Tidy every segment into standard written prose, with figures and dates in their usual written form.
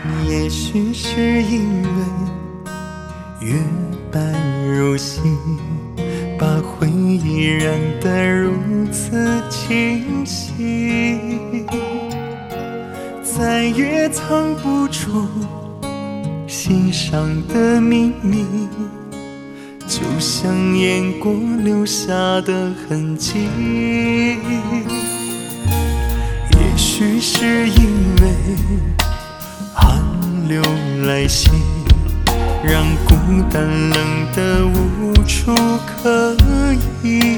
也许是因为月白如洗，把回忆染得如此清晰，再也藏不住心上的秘密，就像眼过留下的痕迹。也许是因为寒流来袭，让孤单冷得无处可依，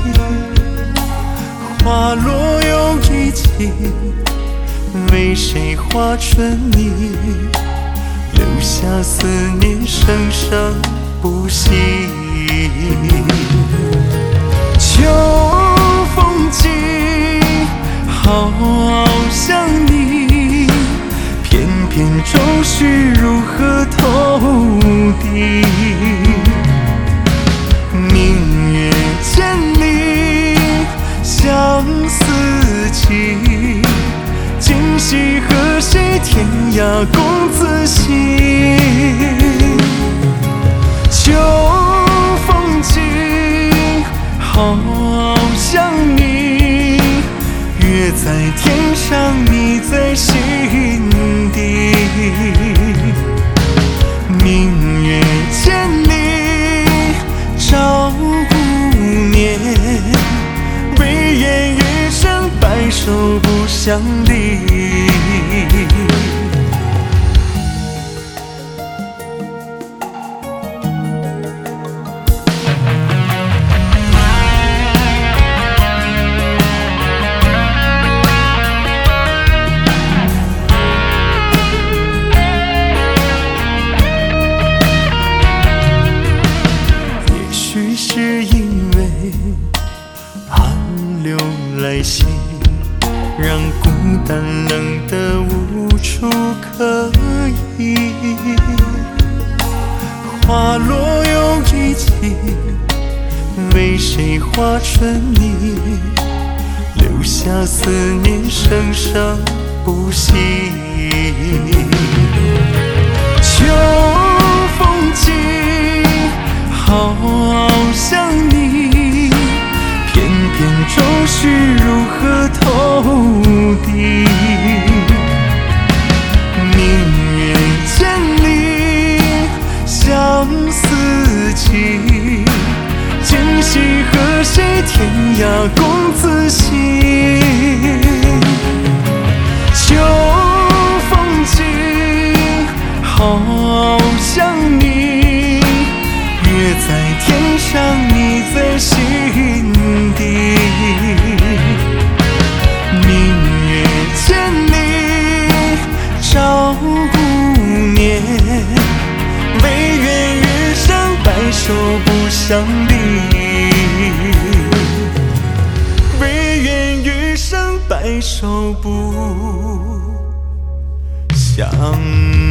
花落又一季，为谁画春泥，留下思念生生不息。秋风起，好想你，偏偏周绪如何透底，明月千里，相思起，今夕和谁天涯共自惜。秋风起，好想你，月在天上，你在心底，明月千里照不眠，唯愿余生白首不相离。是因为寒流来袭，让孤单冷得无处可依，花落又一季，为谁画春泥，留下思念生生不息。秋风起，好想你，偏偏周绪如何透底，明月千里，相思起，今夕和谁天涯共自惜。秋风起，好想你，月在天上，你在心底，明月千里照不眠，唯愿余生白首不相离，唯愿余生白首不相离。